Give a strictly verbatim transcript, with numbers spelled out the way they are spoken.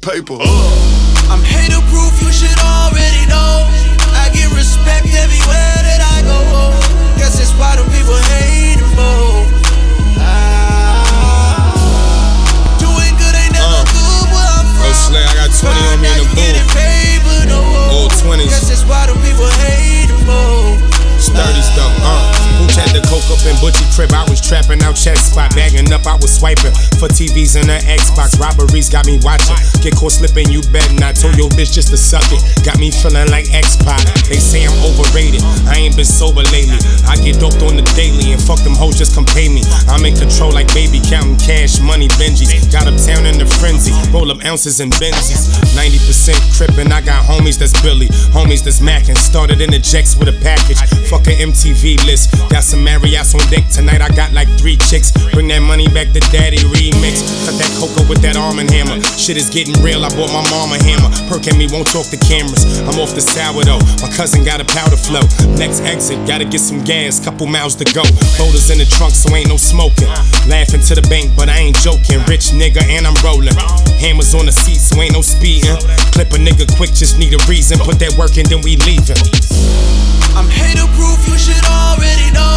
paper. I'm hater proof, you should already know. I get respect everywhere that I go. Guess that's why them people hate the most. Ah, doing good ain't never uh, good where I'm from. Oh, Slay, I got twenty on me in the booth. Paper, no old twenties. Guess that's why them people hate the most. thirties though, uh Pooch had the coke up in Butchie crib. I was trapping out chest spot. Bagging up, I was swiping for T Vs and an Xbox. Robberies got me watching. Get caught slipping, you bet not. Told your bitch just to suck it. Got me feeling like X-Pac. They say I'm overrated. I ain't been sober lately. I get doped on the daily and fuck them hoes, just come pay me. I'm in control like baby, counting cash, money, Benjis. Got uptown in the frenzy. Roll up ounces and Benzies. ninety percent crippin'. I got homies that's Billy. Homies that's Mackin'. Started in the Jacks with a package. Fuck a M T V list. Got some Marriotts on deck tonight. I got like three chicks. Bring that money back to daddy remix. Cut that coca with that arm and hammer. Shit is getting real. I bought my mom a hammer. Perk at me, won't talk to cameras. I'm off the sourdough. My cousin got a powder flow. Next exit, gotta get some gas. Couple miles to go. Folders in the trunk, so ain't no smoking. Laughing to the bank, but I ain't joking. Rich nigga, and I'm rolling. Hammers on the seat, so ain't no speeding. Clip a nigga quick, just need a reason. Put that work in, then we leaving. I'm hater proof, you should already know.